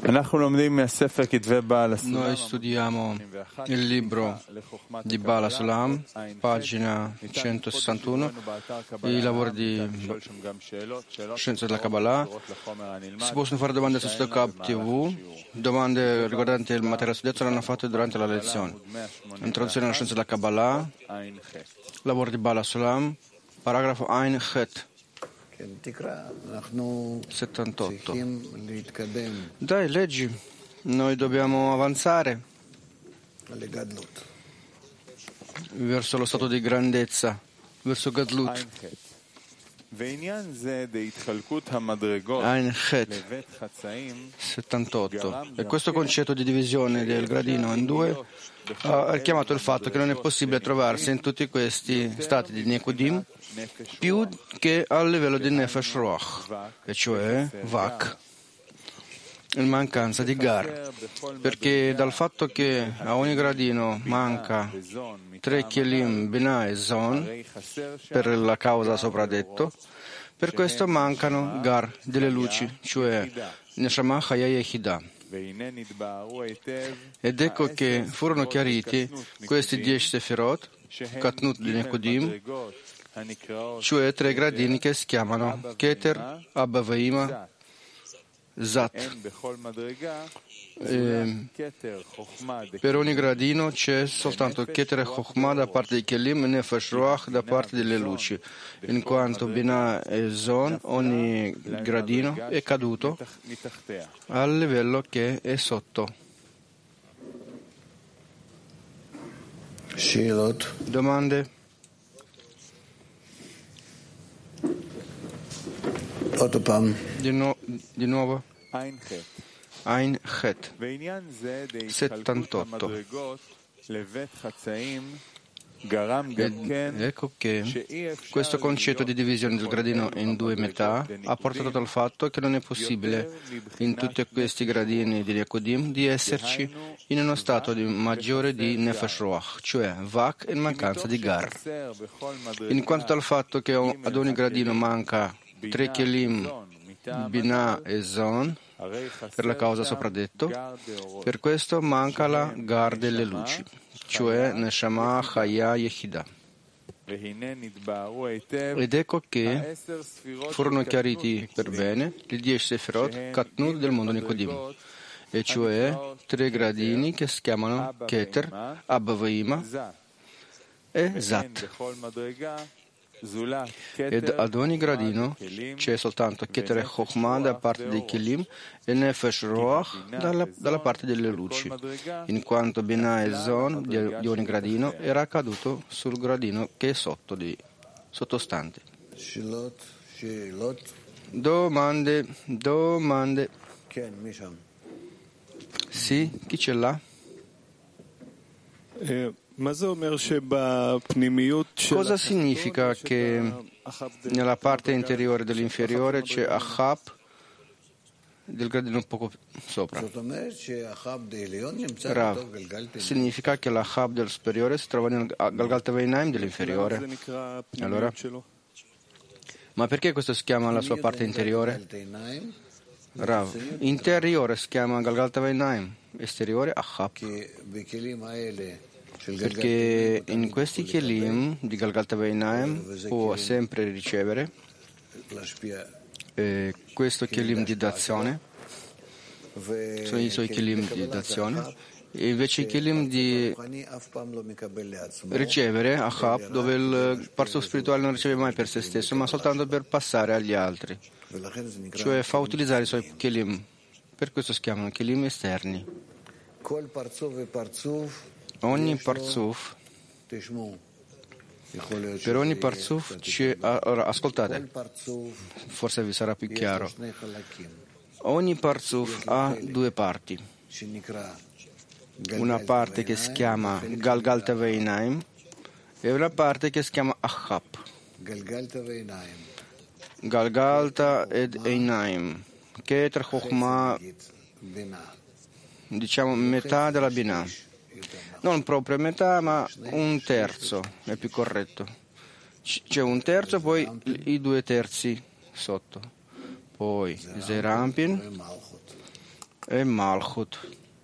Noi studiamo il libro di Bala Sulam, pagina 161, i lavori di scienza della Kabbalah. Si possono fare domande su Stokab TV, domande riguardanti il materiale studiato saranno fatte durante la lezione. Introduzione alla scienza della Kabbalah, lavoro di Bala Sulam, paragrafo Ein Het. 78. Dai, leggi. Noi dobbiamo avanzare verso lo stato di grandezza, verso Gadlut. Ein Het 78. E questo concetto di divisione del gradino in due ha chiamato il fatto che non è possibile trovarsi in tutti questi stati di Nekudim più che al livello di Nefesh Ruach, e cioè Vak, in mancanza di Gar, perché dal fatto che a ogni gradino manca 3 Kelim, Binah e Zon, per la causa sopra detto, per questo mancano Gar delle luci, cioè Neshama Chaya Yehidah. Ed ecco che furono chiariti questi 10 Sefirot, Katnut di Nekudim, cioè 3 gradini che si chiamano Keter, Abba Veima, Zat. Per ogni gradino c'è soltanto Keter e Chokhmah da parte di Kelim e Nefesh Ruach da parte delle luci, in quanto Binah e Zon, ogni gradino è caduto al livello che è sotto. Domande? Di nuovo? Ein Het 78. Ed ecco che questo concetto di divisione del gradino in due metà ha portato al fatto che non è possibile in tutti questi gradini di Nekudim di esserci in uno stato maggiore di Nefesh Ruach, cioè Vak in mancanza di Gar, in quanto dal fatto che ad ogni gradino manca 3 Kelim, Binah e Zon, per la causa sopra detto, per questo manca la Gar delle luci, cioè Neshama Chaya Yehidah. Ed ecco che furono chiariti per bene i 10 Sefirot Katnut del mondo Nekudim, e cioè 3 gradini che si chiamano Keter, Abba Veima e Zat. Ed ad ogni gradino c'è soltanto Keter e Chokhmah da parte dei Kelim e Nefesh Ruach dalla parte delle luci, in quanto Binah e Zon di ogni gradino era caduto sul gradino che è sottostante. Domande. Sì, chi ce l'ha? Cosa significa che nella parte interiore dell'inferiore c'è Achab del gradino un poco sopra? Rav, significa che l'Achab del superiore si trova nel Galgalta Veinaim dell'inferiore. Allora, ma perché questo si chiama la sua parte interiore? Rav, interiore si chiama Galgalta Veinaim, esteriore Achab. Perché in questi Kelim di Galgalta Veinaim può sempre ricevere questo Kelim di dazione, sono i suoi Kelim di dazione, e invece i Kelim di ricevere Achab, dove il parzo spirituale non riceve mai per se stesso, ma soltanto per passare agli altri, cioè fa utilizzare i suoi Kelim, per questo si chiamano Kelim esterni. Ogni parzuf, per ogni parzuf ora ascoltate, forse vi sarà più chiaro. Ogni parzuf ha 2 parti, una parte che si chiama Galgalta Veinaim e una parte che si chiama Achab. Galgalta ed Einaim, Keter Chokhmah, diciamo metà della Binah. Non proprio metà, ma un terzo è più corretto. C'è un terzo, poi i 2 terzi sotto. Poi Zerampin e Malchut.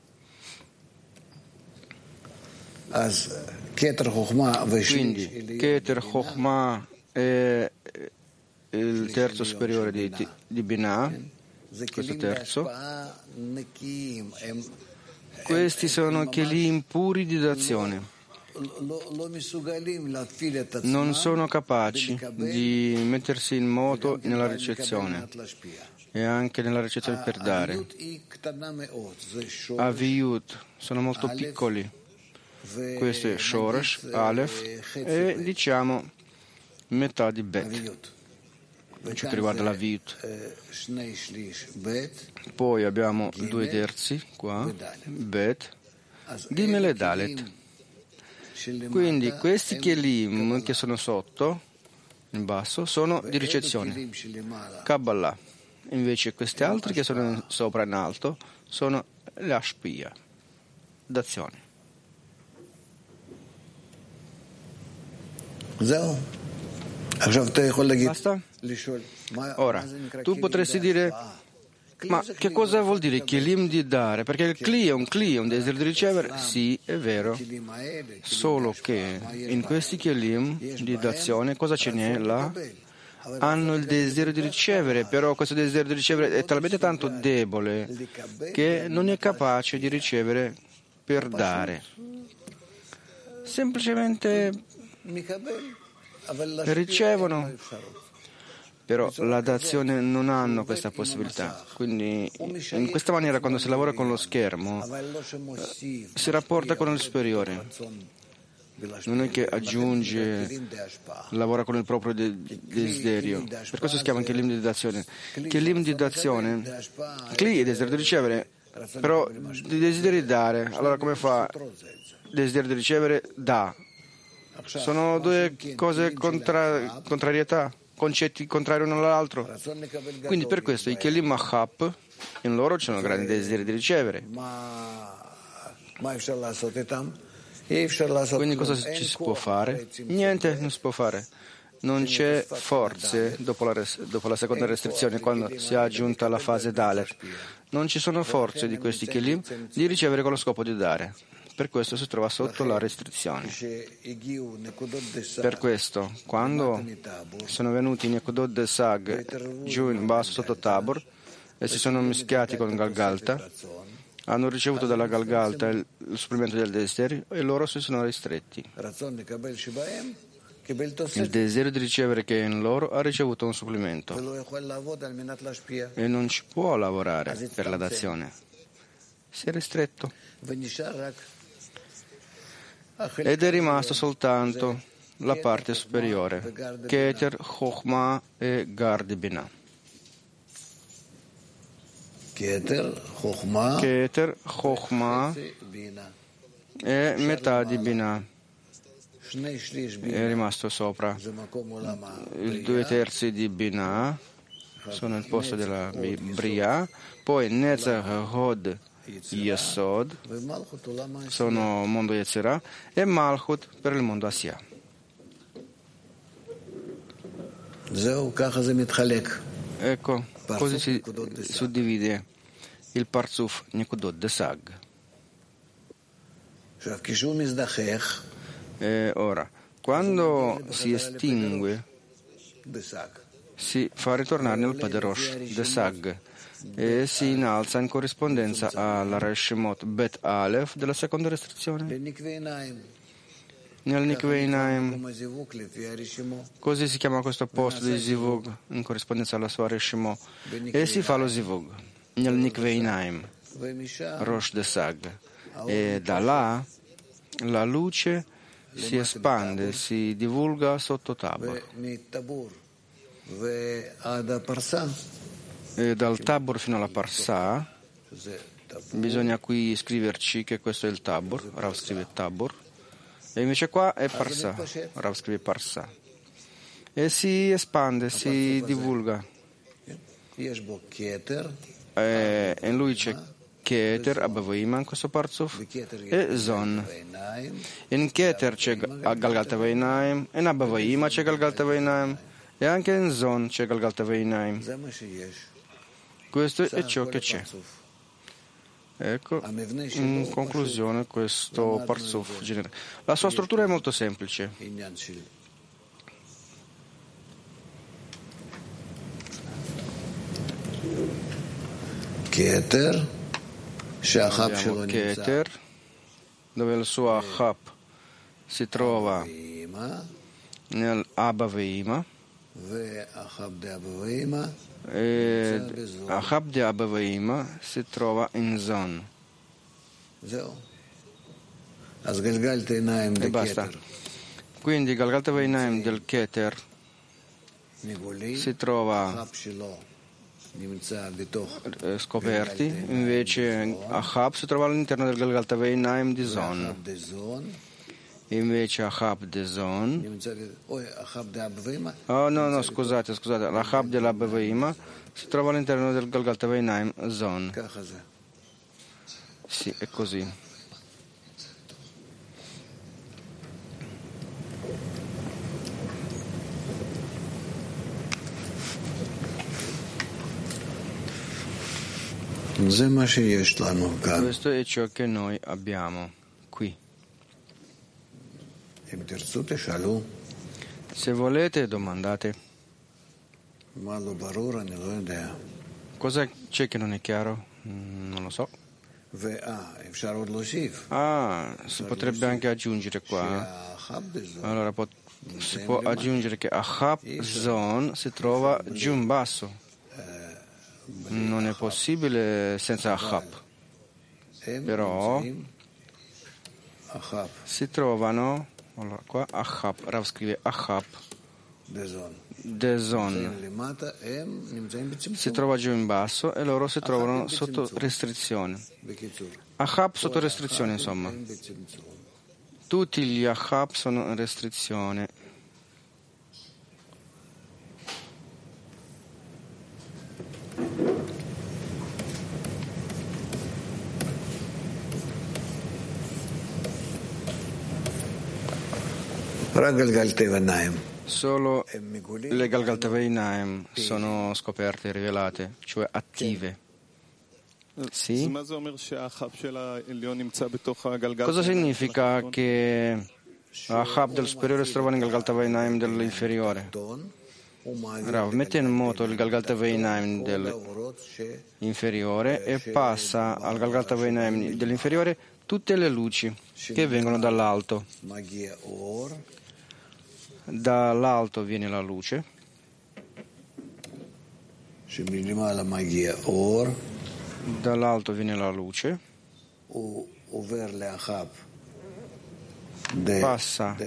Quindi Keter, Chokhmah e il terzo superiore di Binah, questo terzo, questi sono kelim puri di d'azione. Non sono capaci di mettersi in moto nella ricezione e anche nella ricezione per dare. Aviyut sono molto piccoli. Questo è Shoresh, Aleph e diciamo metà di Bet, ciò che riguarda la Viyut. Poi abbiamo 2/3 qua, Bet, Gimel e Dalet. Quindi questi Kelim che sono sotto, in basso, sono di ricezione, Kabbalah. Invece questi altri che sono sopra in alto sono l'Ashpia, d'azione. Basta? Ora, tu potresti dire, ma che cosa vuol dire Kelim di dare? Perché il Kli è un desiderio di ricevere? Sì, è vero. Solo che in questi Kelim di d'azione cosa ce n'è là? Hanno il desiderio di ricevere, però questo desiderio di ricevere è talmente tanto debole che non è capace di ricevere per dare. Semplicemente ricevono, però la d'azione non hanno questa possibilità. Quindi in questa maniera, quando si lavora con lo schermo, si rapporta con il superiore. Non è che aggiunge, lavora con il proprio desiderio. Per questo si chiama Kelim di d'azione. Kelim di d'azione, Kli è desiderio di ricevere, però desiderio di dare. Allora come fa? Desiderio di ricevere, dà. Sono due cose contrarietà, concetti contrari uno all'altro. Quindi per questo i Kelim Mahap, in loro c'è un grande desiderio di ricevere. Quindi cosa ci si può fare? Niente, non si può fare. Non c'è forze dopo la seconda restrizione, quando si è aggiunta la fase Dalet. Non ci sono forze di questi Kelim di ricevere con lo scopo di dare. Per questo si trova sotto la restrizione. Per questo, quando sono venuti i Nekudot de Sag giù in basso sotto Tabor e si sono mischiati con Galgalta, hanno ricevuto dalla Galgalta il supplemento del desiderio e loro si sono ristretti. Il desiderio di ricevere che è in loro ha ricevuto un supplemento e non ci può lavorare per la dazione. Si è ristretto. Ed è rimasto soltanto la parte superiore, Keter, Chokhmah e Gar di Binah. Keter, Chokhmah e metà di Binah. È rimasto sopra. I 2/3 di Binah sono il posto della Bria, poi Netzach, Hod, Yesod sono mondo Yetzirah e Malchut per il mondo Asiya. Ecco, così si suddivide il Parzuf Nekudot de Sag. E ora, quando si estingue, si fa ritornare nel Paderosh de Sag e si innalza in corrispondenza alla Reshemot Bet Aleph della seconda restrizione. Nel Nikveinaim, così si chiama questo posto di Zivug in corrispondenza alla sua Reshemot, e si fa lo Zivug nel Nikveinaim, Rosh de Sag, e da là la luce si espande, si divulga sotto Tabor. E dal Tabor fino alla Parsà bisogna qui scriverci che questo è il Tabor, Rav scrive Tabor, e invece qua è Parsà, Rav scrive Parsà, e si espande, si divulga, e in lui c'è Keter, Abavoima in questo Parzuf, e Zon. In Keter c'è Galgalta Veinaim, in Abavoima c'è Galgalta Veinaim, e anche in Zon c'è Galgalta Veinaim. Questo è ciò che c'è. Ecco, in conclusione, questo Parzuf generale. La sua struttura è molto semplice. Abbiamo Keter, dove il suo Achab si trova nell'Abba Veima, e Achab di Abba Veima si trova in Zon. E basta. Quindi Galgalta Veinaim del Keter si trova scoperti, invece Achab si trova all'interno del Galgalta Veinaim di Zon. Invece Achab de Zon, scusate, l'Achab dell'Abba Veima si trova all'interno del Galgalta Veinaim Zon. Sì, è così. Questo è ciò che noi abbiamo qui. Se volete, domandate. Cosa c'è che non è chiaro? Non lo so. Si potrebbe anche aggiungere qua. Allora, si può aggiungere che Achab Zon si trova giù in basso. Non è possibile senza Achab. Però si trovano, allora qua Achab, Rav scrive Achab Dezon si trova giù in basso e loro si trovano sotto restrizione. Achab sotto restrizione, insomma. Tutti gli Achab sono in restrizione. Solo le Galgalta Veinaim sono scoperte, rivelate, cioè attive. Sì? Cosa significa che l'Achab del superiore si trova nel Galgalta Veinaim dell'inferiore? Rav mette in moto il Galgalta Veinaim dell'inferiore e passa al Galgalta Veinaim dell'inferiore tutte le luci che vengono dall'alto. Dall'alto viene la luce, dall'alto viene la luce, passa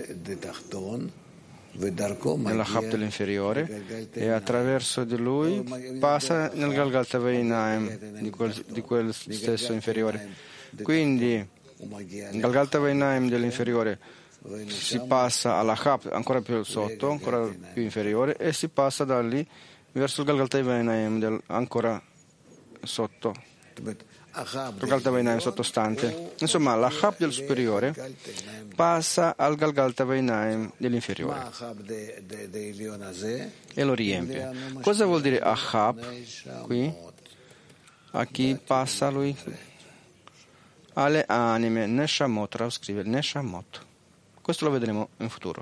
nell'Achab dell'inferiore e attraverso di lui passa nel Galgalta Veinaim di quel stesso inferiore. Quindi il Galgalta Veinaim dell'inferiore si passa all'Achab ancora più sotto, ancora più inferiore, e si passa da lì verso il Galgalta Veinaim ancora sotto, il Galgalta Veinaim sottostante. Insomma, l'Achab del superiore passa al Galgalta Veinaim dell'inferiore e lo riempie. Cosa vuol dire Achab qui? A chi passa lui? Alle anime, Neshamot, Rav scrive Neshamot. Questo lo vedremo in futuro.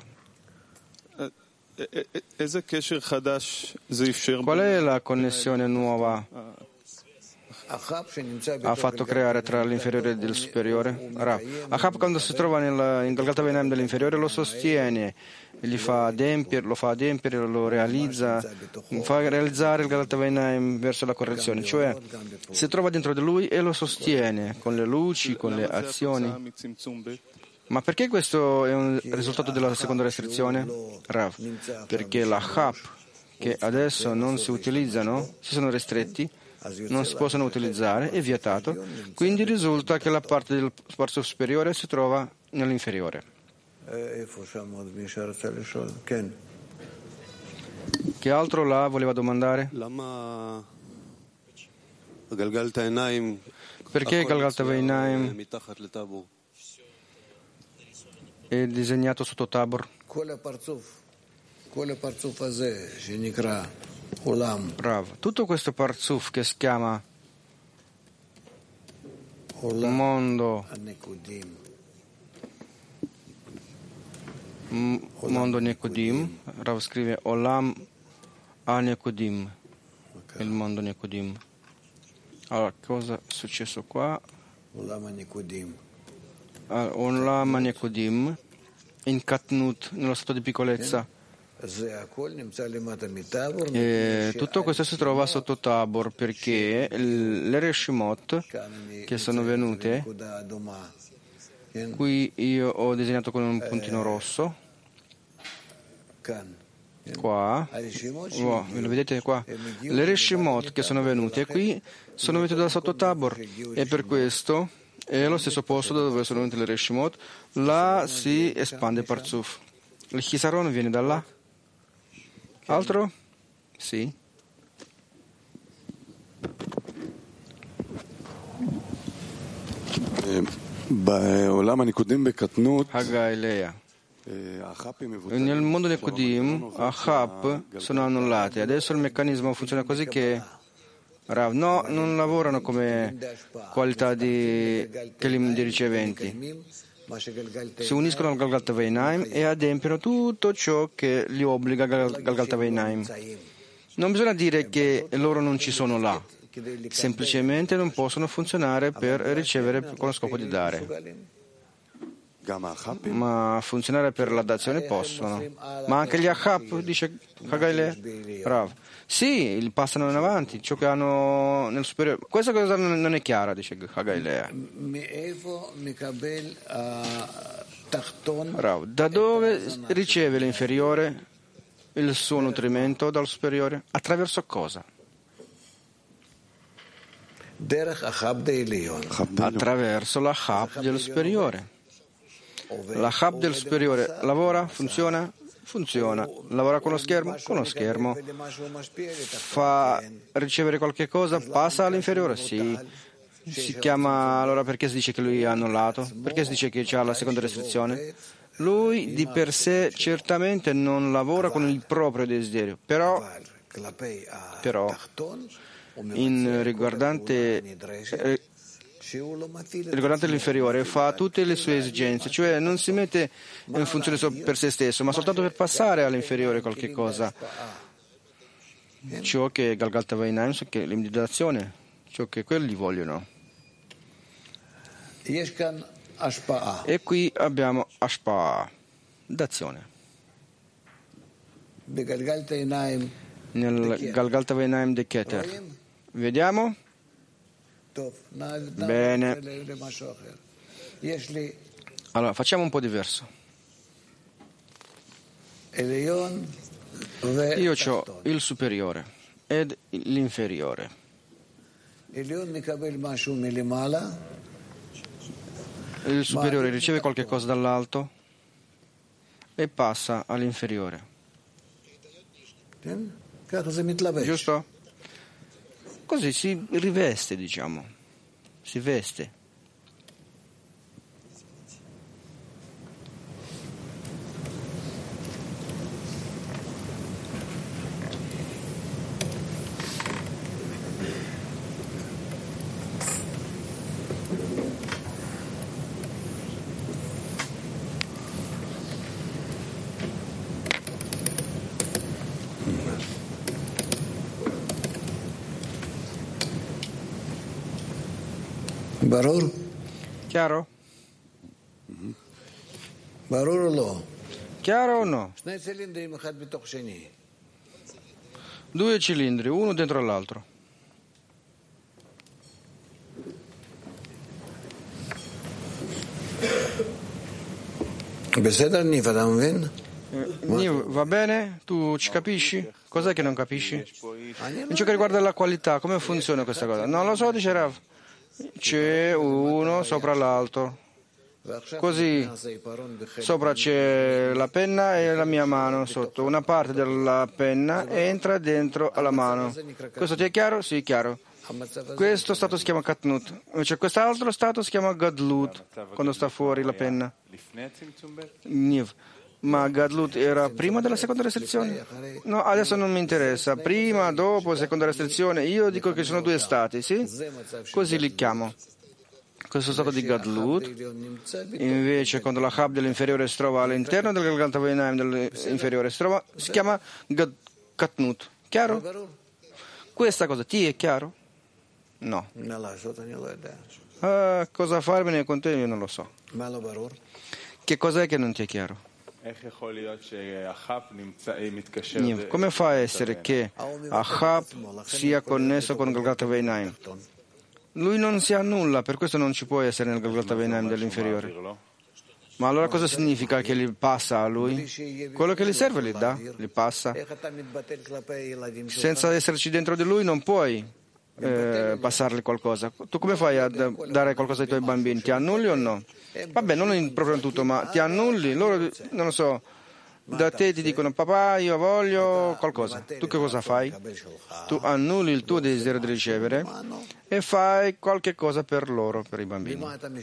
Qual è la connessione nuova ha fatto creare tra l'inferiore e il superiore? Achab, quando si trova in Galgalta Veinaim dell'inferiore, lo sostiene, lo fa adempiere, lo realizza, fa realizzare il Galgalta Veinaim verso la correzione, cioè si trova dentro di lui e lo sostiene con le luci, con le azioni. Ma perché questo è un risultato della seconda restrizione? Rav, perché l'Achab che adesso non si utilizzano, si sono ristretti, non si possono utilizzare, è vietato, quindi risulta che la parte del spazio superiore si trova nell'inferiore. Che altro la voleva domandare? Perché Galgalta Veinaim è disegnato sotto Tabor? Rav, tutto questo Parzuf che si chiama mondo Nekodim. Rav scrive Olam a Nekodim, il mondo Nekodim. Allora, cosa è successo qua? Olam a Nekodim, in Katnut, nello stato di piccolezza. E tutto questo si trova sotto Tabor perché le Reshimot che sono venute, qui io ho disegnato con un puntino rosso, qua, lo vedete qua? Le Reshimot che sono venute qui sono venute da sotto Tabor e per questo è lo stesso posto dove sono venute le Reshimot, là si espande Parzuf. Il Chisaron viene da là. Altro? Sì. Hagai Lea. Nel mondo del Kodim, Achab sono annullati. Adesso il meccanismo funziona così che Rav, no, non lavorano come qualità di kelim di riceventi. Si uniscono al Galgalta Veinaim e adempiono tutto ciò che li obbliga al Galgalta Veinaim. Non bisogna dire che loro non ci sono là, semplicemente non possono funzionare per ricevere con lo scopo di dare. Ma funzionare per la dazione possono. Ma anche gli Achab, dice Hagaile Rav. Sì, passano in avanti, ciò che hanno nel superiore. Questa cosa non è chiara, dice Hagaile Rav. Da dove riceve l'inferiore il suo nutrimento dal superiore? Attraverso cosa? Attraverso la Chab dello superiore. La hub del superiore lavora? Funziona? Funziona. Lavora con lo schermo? Con lo schermo. Fa ricevere qualche cosa? Passa all'inferiore? Sì. Si chiama, allora perché si dice che lui è annullato? Perché si dice che c'ha la seconda restrizione? Lui di per sé certamente non lavora con il proprio desiderio, però riguardante l'inferiore fa tutte le sue esigenze, cioè non si mette in funzione per se stesso, ma soltanto per passare all'inferiore qualche cosa. Ciò che Galgalta Veinaim, che è l'imitazione, ciò che quelli vogliono. E qui abbiamo Ashpa, d'azione. Nel Galgalta Veinaim de Keter. Vediamo? Bene. Allora, facciamo un po' diverso. Io ho il superiore ed l'inferiore. Il superiore riceve qualche cosa dall'alto e passa all'inferiore. Giusto? Così si riveste, diciamo, si veste. Barur? Chiaro? Barur o no? Chiaro o no? 2 cilindri, uno dentro l'altro. Niv, va bene? Tu ci capisci? Cos'è che non capisci? In ciò che riguarda la qualità, come funziona questa cosa? Non lo so, dice Rav. C'è uno sopra l'altro. Così sopra c'è la penna e la mia mano sotto. Una parte della penna entra dentro alla mano. Questo ti è chiaro? Sì, chiaro. Questo stato si chiama Katnut. Invece quest'altro stato si chiama Gadlut, quando sta fuori la penna. Niv. Ma Gadlut era prima della seconda restrizione? No, adesso non mi interessa. Prima, dopo, seconda restrizione. Io dico che sono 2 stati, sì? Così li chiamo. questo stato di Gadlut. Invece quando la Hab dell'inferiore si trova all'interno del Galgat Aveinaim dell'inferiore si chiama Katnut. Chiaro? Questa cosa ti è chiaro? No. Cosa farmene con te io non lo so. Che cos'è che non ti è chiaro? Come fa a essere che Ahab sia connesso con Galgat Aveinaim? Lui non si ha nulla, per questo non ci può essere nel Galgat Aveinaim dell'inferiore. Ma allora cosa significa che gli passa a lui? Quello che gli serve gli dà, gli passa. Senza esserci dentro di lui non puoi passargli qualcosa. Tu come fai a dare qualcosa ai tuoi bambini? Ti annulli o no? Vabbè, non proprio in tutto, ma ti annulli? Loro, non lo so, da te ti dicono papà io voglio qualcosa. Tu che cosa fai? Tu annulli il tuo desiderio di ricevere e fai qualche cosa per loro, per i bambini.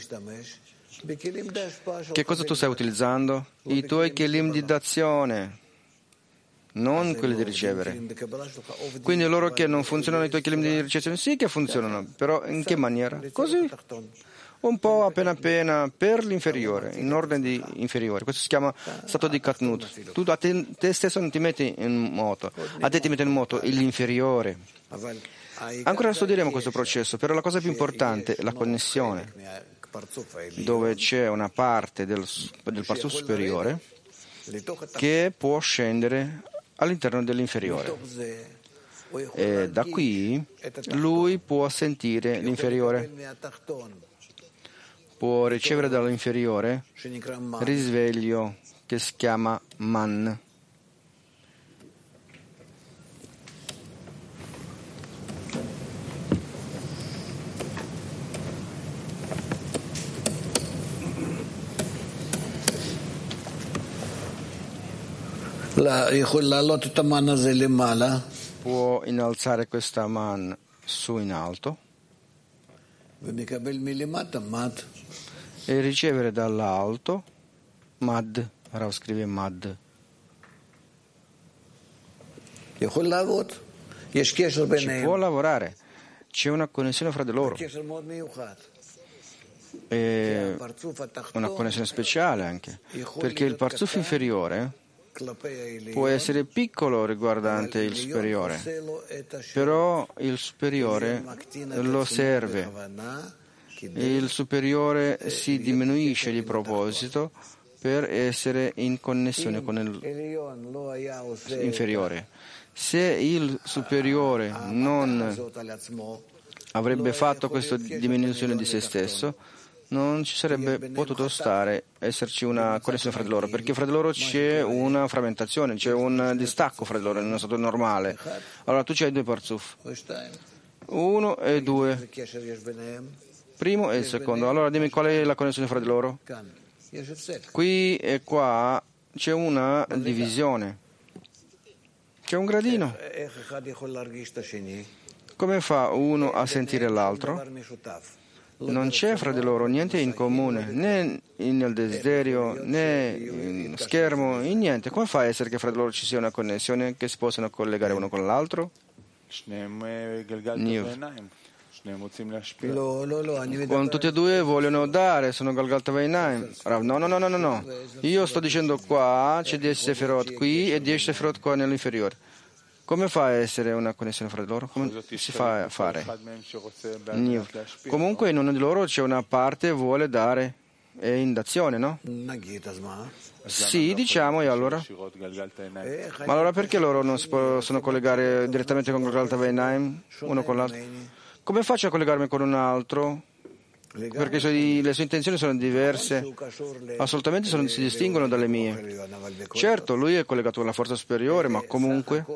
Che cosa tu stai utilizzando? I tuoi kelim di dazione, non quelli di ricevere. Quindi loro che non funzionano i tuoi kelim di ricezione, sì che funzionano, però in che maniera? Così, un po' appena per l'inferiore, in ordine di inferiore. Questo si chiama stato di Katnut. Tu a te stesso non ti metti in moto, a te ti mette in moto l'inferiore. Ancora studieremo questo processo, però la cosa più importante è la connessione, dove c'è una parte del Parzuf superiore che può scendere all'interno dell'inferiore. E da qui lui può sentire l'inferiore, può ricevere dall'inferiore risveglio che si chiama man. Può innalzare questa man su in alto e ricevere dall'alto mad. Rav scrive mad. Ci può lavorare, c'è una connessione fra di loro, e una connessione speciale anche, perché il Parzuf inferiore può essere piccolo riguardante il superiore, però il superiore lo serve. Il superiore si diminuisce di proposito per essere in connessione con l'inferiore. Se il superiore non avrebbe fatto questa diminuzione di se stesso, non ci sarebbe potuto esserci una connessione fra di loro, perché fra di loro c'è una frammentazione, c'è un distacco fra di loro in uno stato normale. Allora tu c'hai due Parzuf, 1 e 2, primo e il secondo. Allora dimmi qual è la connessione fra di loro? Qui e qua c'è una divisione, c'è un gradino. Come fa uno a sentire l'altro? Non c'è fra di loro niente in comune, né nel desiderio, né in schermo, in niente. Come fa a essere che fra di loro ci sia una connessione, che si possano collegare uno con l'altro? Quando tutti e due vogliono dare, sono Galgat Aveinaim. No. Io sto dicendo qua c'è 10 Sefirot qui e 10 Sefirot qua nell'inferiore. Come fa a essere una connessione fra di loro? Come si fa a fare? Comunque in uno di loro c'è una parte che vuole dare, è in dazione, no? Sì, diciamo, e allora? Ma allora perché loro non si possono collegare direttamente con Galgat Aveinaim, uno con l'altro? Come faccio a collegarmi con un altro? Perché le sue intenzioni sono diverse, assolutamente si distinguono dalle mie. Certo, lui è collegato alla forza superiore, ma comunque,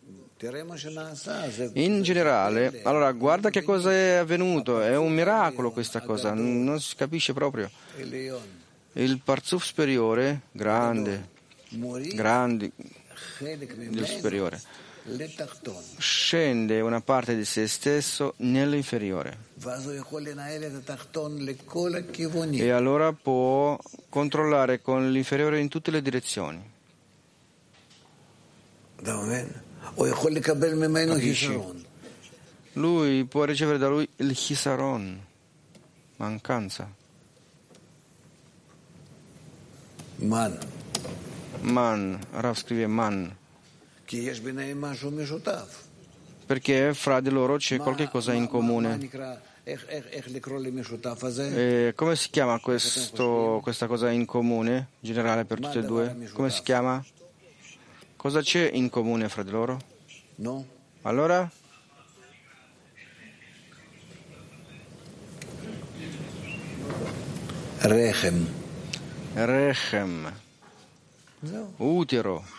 in generale, allora guarda che cosa è avvenuto, è un miracolo questa cosa, non si capisce proprio. Il Parzuf superiore, grande del superiore, scende una parte di se stesso nell'inferiore e allora può controllare con l'inferiore in tutte le direzioni. Capisci? Lui può ricevere da lui il Chisaron. mancanza. Man, Rav scrive man. Perché fra di loro c'è qualche cosa in comune. E come si chiama questa cosa in comune, generale per tutte e due? Come si chiama? Cosa c'è in comune fra di loro? No. Allora? Rechem. Utero.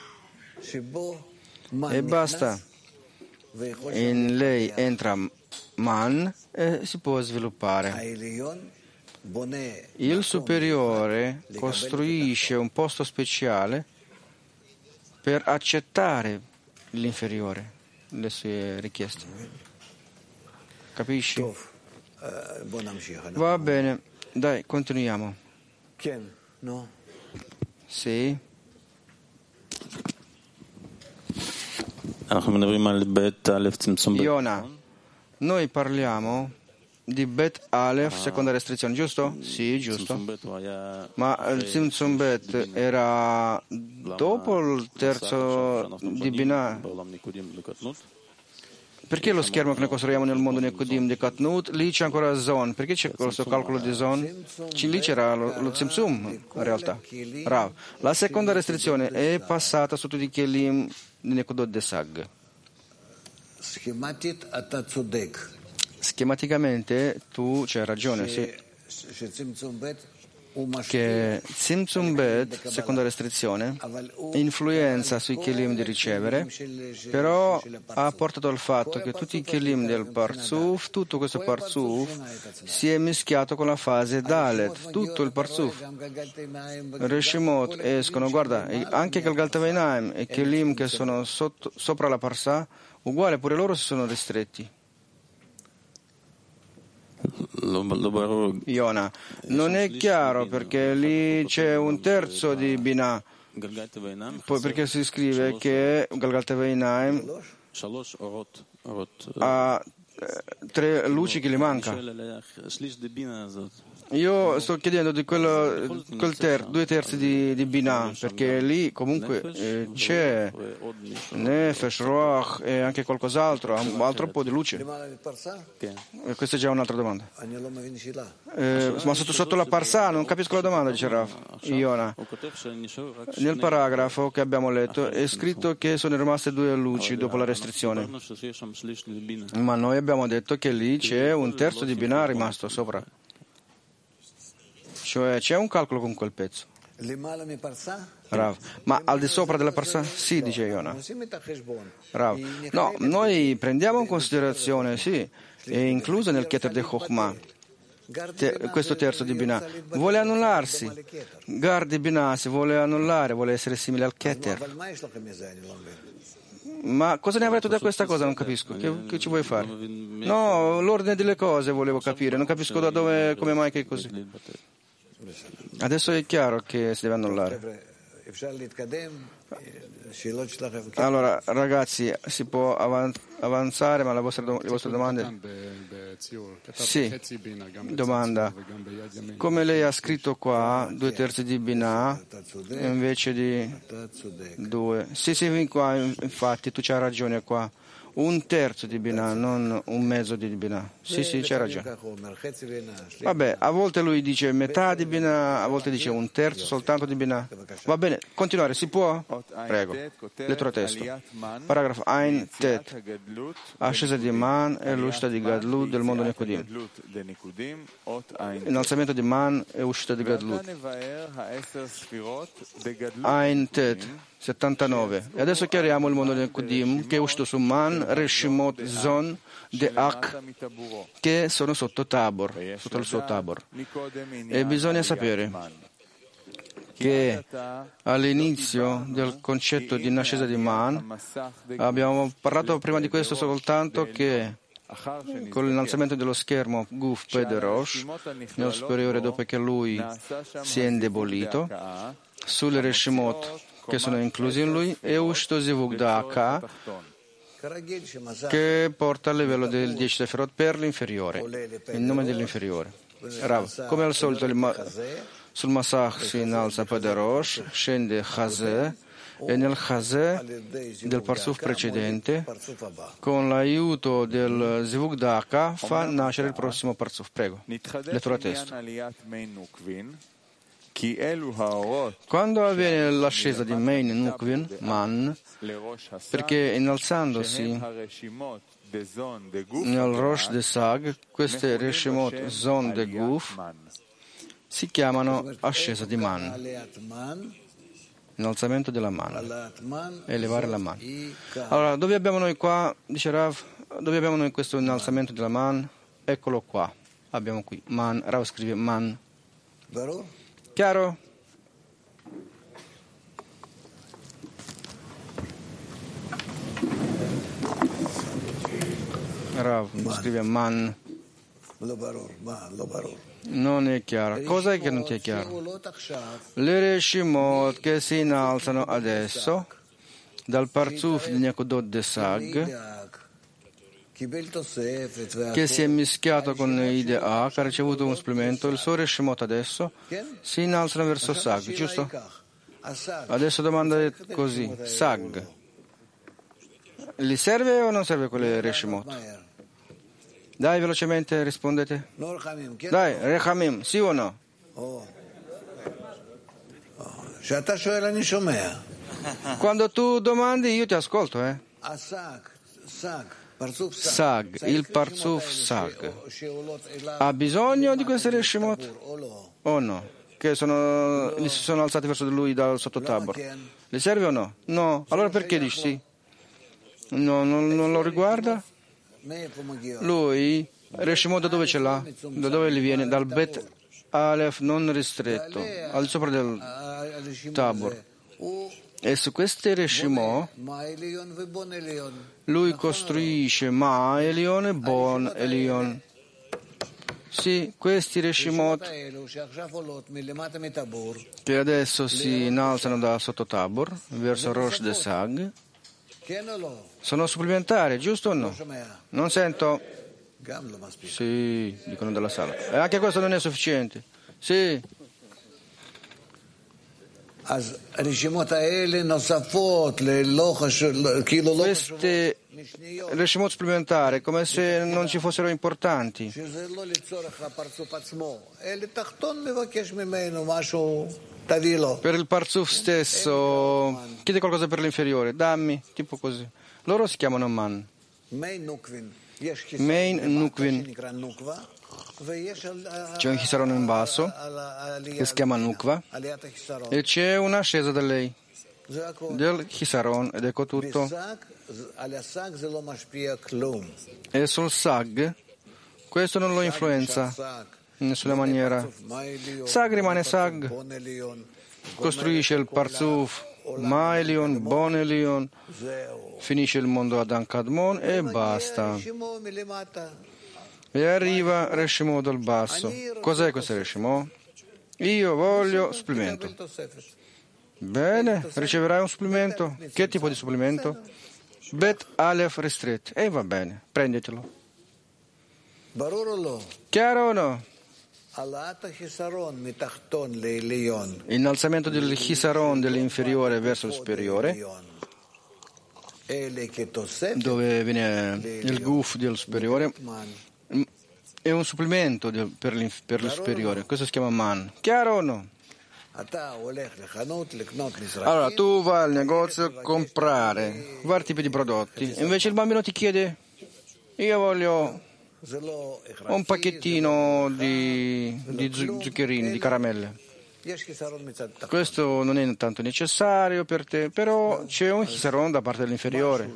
E basta. In lei entra man e si può sviluppare. Il superiore costruisce un posto speciale per accettare l'inferiore, le sue richieste. Capisci? Va bene, dai, continuiamo. Sì. Iona, noi parliamo di Bet Aleph, seconda restrizione, giusto? Sì, giusto. Ma il Tzimtzum Bet era dopo il terzo di Binah. Perché lo schermo che noi costruiamo nel mondo Nekudim di Katnut, lì c'è ancora Zon? Perché c'è questo calcolo di Zon? Lì c'era lo Tzimtzum, in realtà. Rav. La seconda restrizione è passata sotto di Kelim di Nekudot de Sag. Schematicamente tu c'hai ragione, sì, che Tzimtzum Bet, seconda restrizione, influenza sui kelim di ricevere, però ha portato al fatto che tutti i kelim del Parzuf, tutto questo Parzuf si è mischiato con la fase Dalet, tutto il Parzuf. Reshimot escono, guarda, anche Galgal Teveinaim e kelim che sono sopra la Parsa, uguale, pure loro si sono ristretti. Iona, non è chiaro perché lì c'è un terzo di Binah, poi perché si scrive che Galgal Teveinaim ha 3 luci che gli manca. Io sto chiedendo di quel 2 terzi di Binah, perché lì comunque c'è Nefesh, Ruach e anche qualcos'altro, un altro po' di luce. E questa è già un'altra domanda. Ma sotto la Parsa non capisco la domanda, dice Rav. Iona. Nel paragrafo che abbiamo letto è scritto che sono rimaste 2 luci dopo la restrizione. Ma noi abbiamo detto che lì c'è un terzo di Binah rimasto sopra. Cioè c'è un calcolo con quel pezzo. Rav. Ma al di sopra della Parsa? Sì, dice Iona. Rav. No, noi prendiamo in considerazione, sì, è incluso nel Keter de Chokhmah. Questo terzo di Binah vuole annullarsi. Gar di Binah si vuole annullare, vuole essere simile al Keter. Ma cosa ne avrai tu da questa cosa? Non capisco. Che ci vuoi fare? No, l'ordine delle cose volevo capire. Non capisco da dove, come mai che è così. Adesso è chiaro che si deve annullare. Allora, ragazzi, si può avanzare, ma le vostre domande? Sì, domanda. Come lei ha scritto qua, 2 terzi di Binah invece di 2? Sì, qua, infatti, tu c'hai ragione qua. 1 terzo di Binah, non 1/2 di Binah. Sì, c'hai ragione. Vabbè, a volte lui dice metà di Binah, a volte dice 1 terzo soltanto di Binah. Va bene, continuare, si può? Prego. Lettera testo. Paragrafo Ein Tet. Ascesa di Man e l'uscita di Gadlut del mondo Nekudim. Innalzamento di Man e uscita di Gadlut. Ein Tet. 79. E adesso chiariamo il mondo del Kudim che è uscito su Man, Reshimot, Zon, De Ak, che sono sotto Tabor, sotto il suo Tabor. E bisogna sapere che all'inizio del concetto di nascita di Man abbiamo parlato prima di questo soltanto che con l'innalzamento dello schermo Guf Pederosh, nello superiore dopo che lui si è indebolito, sulle Reshimot che sono inclusi in lui, è uscito Zivug da Akka, che porta al livello del 10 Sefirot per l'inferiore, in nome dell'inferiore. Rav, come al solito sul Masach si innalza poi da Rosh, scende Chazé e nel Chazé del Parzuf precedente, con l'aiuto del Zivug Daka, fa nascere il prossimo Parzuf. Prego, lettura testo. Quando avviene l'ascesa di Mein Nukvin, Man, perché innalzandosi nel Rosh de Sag, queste Reshimot Zon de Guf si chiamano ascesa di Man, innalzamento della Man, elevare la Man. Allora, dove abbiamo noi qua, dice Rav, dove abbiamo noi questo innalzamento della Man? Eccolo qua, abbiamo qui Man, Rav scrive Man. Chiaro? Rav scrive Man. Non è chiaro. Cosa è che non ti è chiaro? Le Reshimot che si innalzano adesso dal Parzuf di Nekudot de Sag, che si è mischiato con Idea, che ha ricevuto un supplemento, il suo Reshimot adesso si innalzano verso Sag, giusto? Adesso domanda è così: Sag gli serve o non serve quelle Reshimot? Dai, velocemente rispondete. Dai, Rechamim, sì o no? Quando tu domandi io ti ascolto, Sag, il Parzuf Sag, ha bisogno di queste Reshimot o no? Che si sono alzati verso di lui dal sottotabor. Le serve o no? No. Allora perché dici sì? No, non lo riguarda? Lui, Reshimot da dove ce l'ha? Da dove gli viene? Dal Bet Aleph non ristretto, al sopra del Tabor. E su queste Reshimot lui costruisce Ma Elion e Bon Elion. Sì, questi Reshimot che adesso si innalzano da sotto Tabor verso Rosh de Sag sono supplementari, giusto o no? Non sento? Sì, dicono dalla sala. E anche questo non è sufficiente. Sì. Queste Reshimot supplementari, come se non ci fossero importanti. Per il Parzuf stesso, chiede qualcosa per l'inferiore, dammi, tipo così. Loro si chiamano Man. Mein Nukvin. C'è un Chisaron in basso che si chiama Nukva e c'è un'ascesa da lei del Chisaron, ed ecco tutto. E sul Sag questo non lo influenza in nessuna maniera. Sag rimane Sag, costruisce il Parzuf Ma Elion, Bon Elion, finisce il mondo Adam Kadmon e basta. E arriva Reshimot dal basso. Cos'è questo Reshimot? Io voglio supplemento. Bene, riceverai un supplemento. Che tipo di supplemento? Bet Aleph Restret. E va bene, prendetelo. Chiaro o no? Innalzamento del Chisaron dell'inferiore verso il superiore, dove viene il Guf del superiore, è un supplemento per il superiore. Questo si chiama Man. Chiaro o no? Allora, tu vai al negozio a comprare vari tipi di prodotti, invece il bambino ti chiede: io voglio un pacchettino di zuccherini, di caramelle. Questo non è tanto necessario per te, però c'è un chisaron da parte dell'inferiore.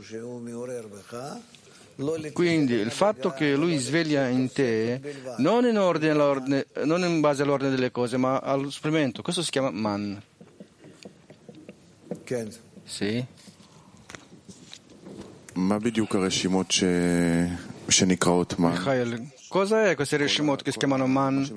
Quindi il fatto che lui sveglia in te non in base all'ordine delle cose, ma al supplemento, questo si chiama Man. Sì. Michael, cosa è queste Reshimot che si chiamano Man?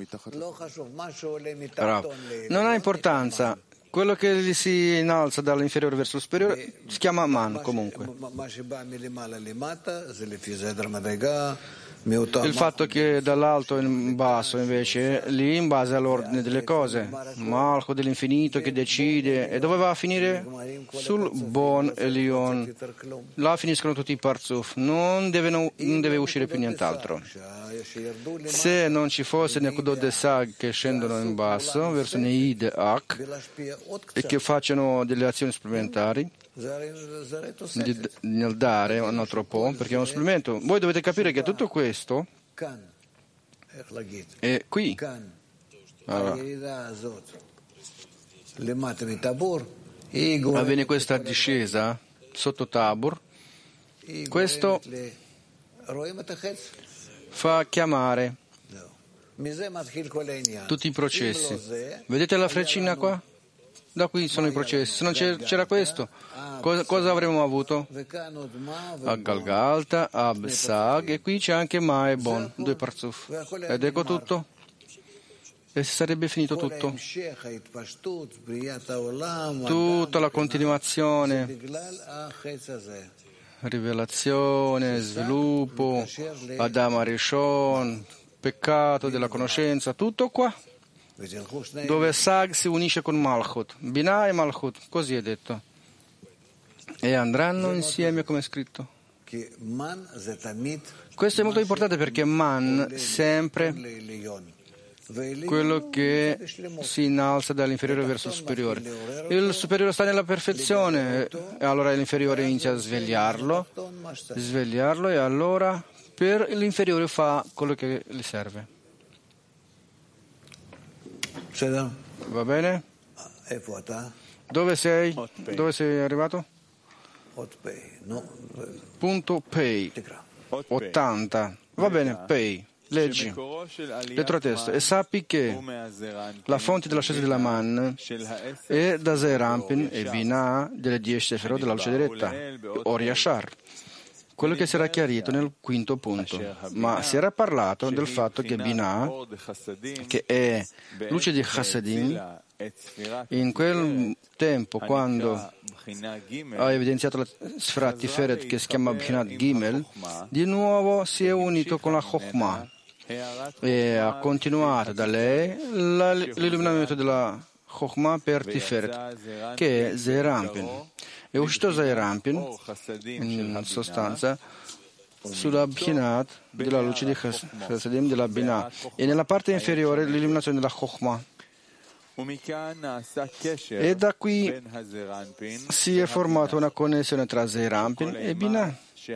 Non ha importanza. Quello che si innalza dall'inferiore verso il superiore si chiama Man comunque. Il fatto che dall'alto in basso, invece, lì in base all'ordine delle cose, Malchut dell'infinito che decide, e dove va a finire? Sul Bon Elion. Là finiscono tutti i Parzuf, non deve uscire più nient'altro. Se non ci fosse Nekudot de Sag che scendono in basso, verso Neid Ak, e che facciano delle azioni supplementari, nel dare un altro po', perché è uno supplemento. Voi dovete capire che tutto questo è qui. Allora, avviene questa discesa sotto Tabor. Questo fa chiamare tutti i processi. Vedete la freccina qua? Da qui sono i processi. Se non c'era questo, cosa avremmo avuto? A Galgalta, a Besag, e qui c'è anche Ma e Bon, due Parzuf. Ed ecco tutto. E si sarebbe finito tutto. Tutta la continuazione, rivelazione, sviluppo, Adam Arishon, peccato della conoscenza, tutto qua. Dove Sag si unisce con Malchut, Binah e Malchut, così è detto. E andranno insieme come è scritto. Questo è molto importante perché Man sempre quello che si innalza dall'inferiore verso il superiore. Il superiore sta nella perfezione e allora l'inferiore inizia a svegliarlo e allora per l'inferiore fa quello che gli serve. Va bene? Dove sei? Dove sei arrivato? Punto Pei 80. Va bene, Pei. Leggi. Retrotesto. E sappi che la fonte dell'ascesa della Man è da Zeirampin e Binah delle 10 Sefirot della luce diretta, Or Yashar. Quello che sarà chiarito nel quinto punto. Ma si era parlato del fatto che Binah, che è luce di Chassadim, in quel tempo quando ha evidenziato la Sfera Tiferet che si chiama Bchinat Gimel, di nuovo si è unito con la Chokhmah e ha continuato da lei l'illuminamento della Chokhmah per Tiferet, che è Zeirampin. È uscito Zeirampin, in sostanza, sulla Bchinat della luce di Chassadim della Binah, e nella parte inferiore l'illuminazione della Chokhmah. E da qui si è formata una connessione tra Zeirampin e Binah,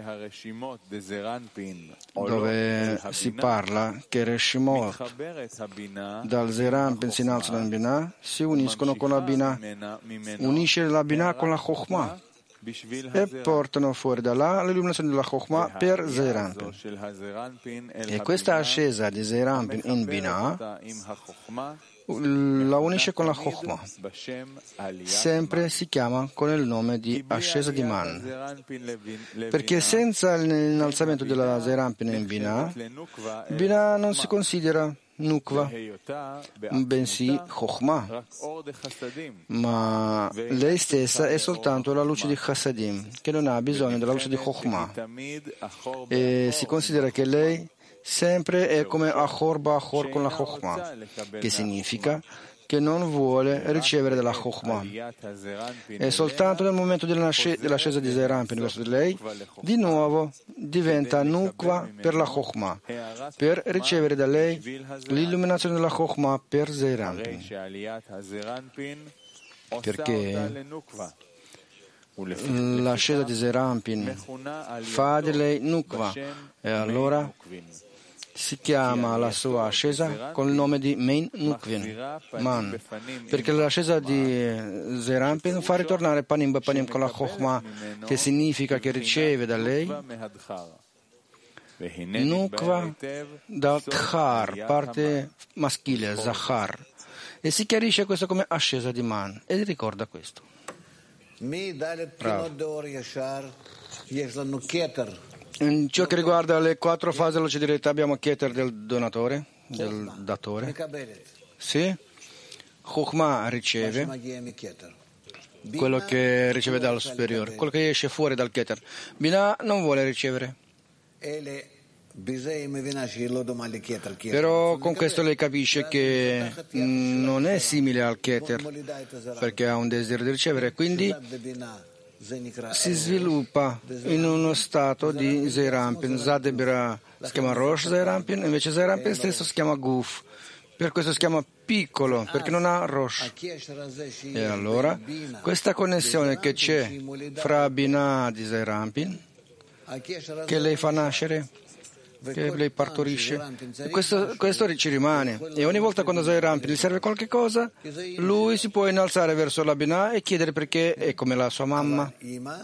dove si parla che Reshimot dal Zeirampin si innalzano in Binah, si uniscono con la Binah, unisce la Binah con la Chokhmah e portano fuori da là l'illuminazione della Chokhmah per Zeirampin. E questa ascesa di Zeirampin in Binah la unisce con la Chokhmah. Sempre si chiama con il nome di ascesa di Man, perché senza l'innalzamento della Zeirampin in Binah, Binah non si considera Nukva, bensì Chokhmah, ma lei stessa è soltanto la luce di Chassadim, che non ha bisogno della luce di Chokhmah, e si considera che lei sempre è come Achor Ba'achor con la Chokhmah, che significa che non vuole ricevere della Chokhmah. E soltanto nel momento dell'ascesa di Zeirampin verso di lei, di nuovo diventa Nukva per la Chokhmah, per ricevere da lei l'illuminazione della Chokhmah per Zeirampin. Perché l'ascesa di Zeirampin fa di lei Nukva, e allora si chiama la sua ascesa con il nome di Mein Nukvin, Man, perché l'ascesa di Zeirampin fa ritornare Panim Bapanim con la Chokhmah, che significa che riceve da lei Nukva da Tchar, parte maschile, Zachar, e si chiarisce questo come ascesa di Man, e ricorda questo. Bravo. In ciò che riguarda le 4 fasi della luce diretta abbiamo Keter del donatore, del datore. Sì. Chokhmah riceve quello che riceve dal superiore, quello che esce fuori dal Keter. Binah non vuole ricevere. Però con questo lei capisce che non è simile al Keter, perché ha un desiderio di ricevere, quindi si sviluppa in uno stato di Zeirampin. Zadebira si chiama Rosh Zeirampin, invece Zeirampin stesso si chiama Guf. Per questo si chiama piccolo, perché non ha Rosh. E allora, questa connessione che c'è fra Binah di Zeirampin, che lei fa nascere, che lei partorisce, questo ci rimane. E ogni volta quando Zeirampin gli serve qualche cosa, lui si può innalzare verso la Binah e chiedere perché è come la sua mamma.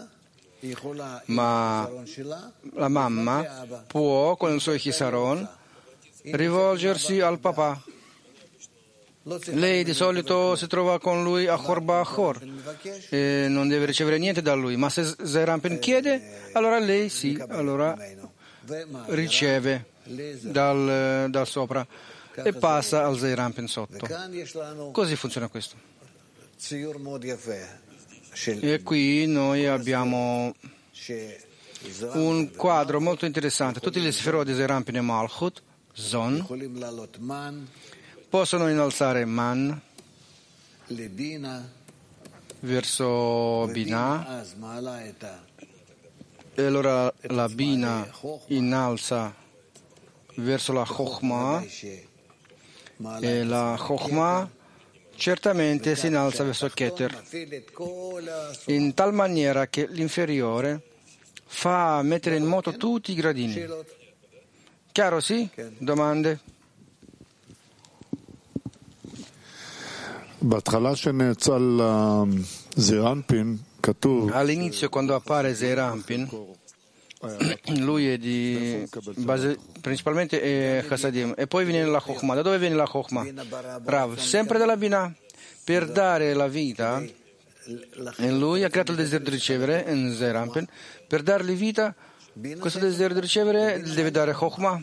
Ma la mamma può, con il suo Chisaron, rivolgersi al papà. Lei di solito si trova con lui a Chor Ba'achor e non deve ricevere niente da lui, ma se Zeirampin chiede, allora lei sì, allora riceve dal sopra e passa al Zeirampin sotto. Così funziona questo. E qui noi abbiamo un quadro molto interessante. Tutti gli sferot di Zeirampin e Malchut, Zon, possono innalzare Man verso Binah, e allora la Binah innalza verso la Chokhmah e la Chokhmah certamente si innalza verso Keter, in tal maniera che l'inferiore fa mettere in moto tutti i gradini. Chiaro, sì? Domande? All'inizio, quando appare Zeirampin, lui è di base, principalmente è Chasadim, e poi viene la Chokhmah. Da dove viene la Chokhmah? Rav, sempre dalla Binah, per dare la vita. E lui ha creato il desiderio di ricevere in Zeirampin. Per dargli vita, questo desiderio di ricevere deve dare Chokhmah.